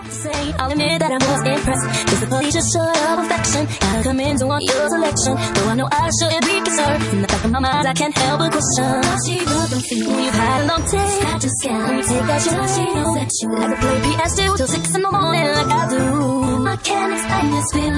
Say, I'll admit that I was impressed. Cause the police just showed up affection. Gotta come in to want your selection. Though I know I shouldn't be concerned. In the back of my mind, I can't help but question. Why she broke and feel you've had a long day. Scratch and scan. When you take out your she knows that you like to play PS2 till 6 in the morning like I do. I can't explain this feeling.